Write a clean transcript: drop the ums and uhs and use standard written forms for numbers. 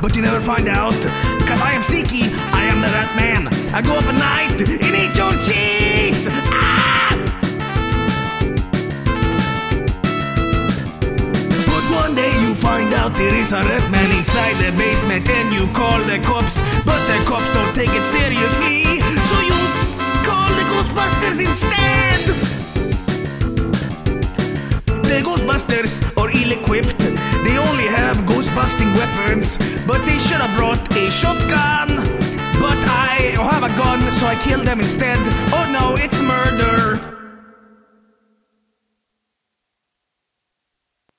but you never find out. Cause I am sneaky, I am the rat man. I go up at night and eat your cheese. But one day you find out there is a rat man inside the basement, and you call the cops, but the cops don't take it seriously, so you call the Ghostbusters instead. The Ghostbusters are ill-equipped. They only have ghost-busting weapons, but they should have brought a shotgun. But I have a gun, so I kill them instead. Oh no, it's murder.